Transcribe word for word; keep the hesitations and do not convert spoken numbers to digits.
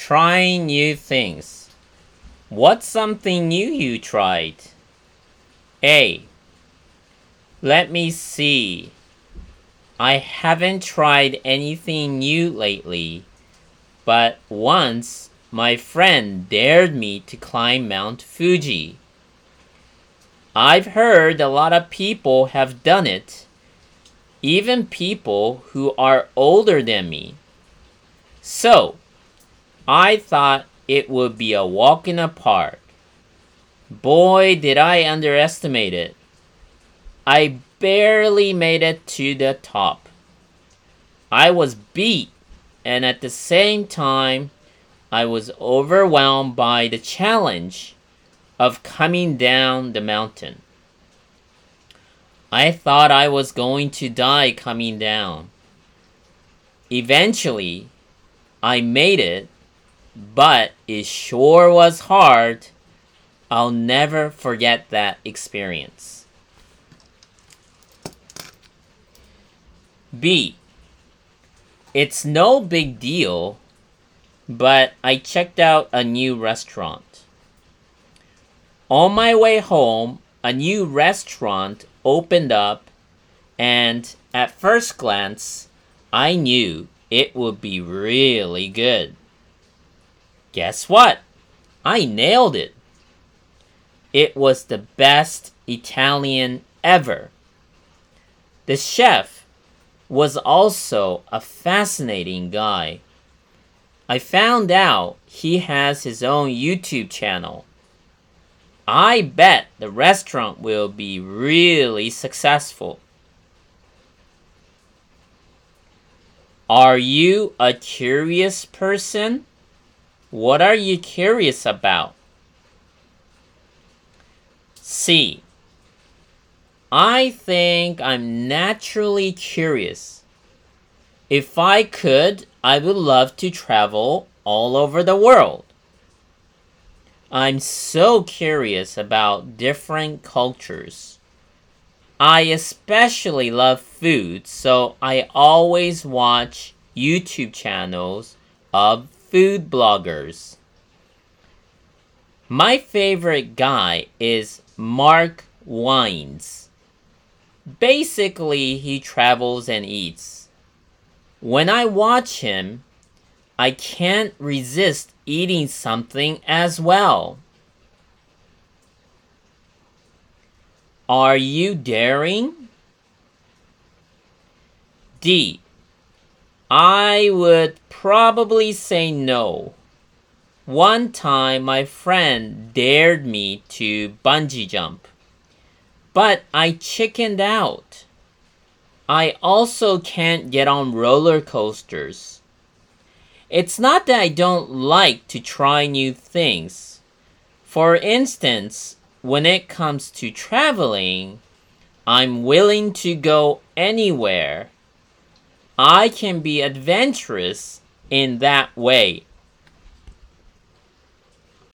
Trying new things. What's something new you tried? A. Let me see. I haven't tried anything new lately, but once my friend dared me to climb Mount Fuji. I've heard a lot of people have done it, even people who are older than me. So, I thought it would be a walk in the park. Boy, did I underestimate it. I barely made it to the top. I was beat, and at the same time, I was overwhelmed by the challenge of coming down the mountain. I thought I was going to die coming down. Eventually, I made it, but it sure was hard. I'll never forget that experience. B. It's no big deal, but I checked out a new restaurant. On my way home, a new restaurant opened up, and at first glance, I knew it would be really good. Guess what? I nailed it. It was the best Italian ever. The chef was also a fascinating guy. I found out he has his own YouTube channel. I bet the restaurant will be really successful. Are you a curious person? What are you curious about? C. I think I'm naturally curious. If I could, I would love to travel all over the world. I'm so curious about different cultures. I especially love food, so I always watch YouTube channels of food bloggers. My favorite guy is Mark Wines. Basically, he travels and eats. When I watch him, I can't resist eating something as well. Are you daring? D. I would probably say no. One time my friend dared me to bungee jump, but I chickened out. I also can't get on roller coasters. It's not that I don't like to try new things. For instance, when it comes to traveling, I'm willing to go anywhere. I can be adventurous in that way.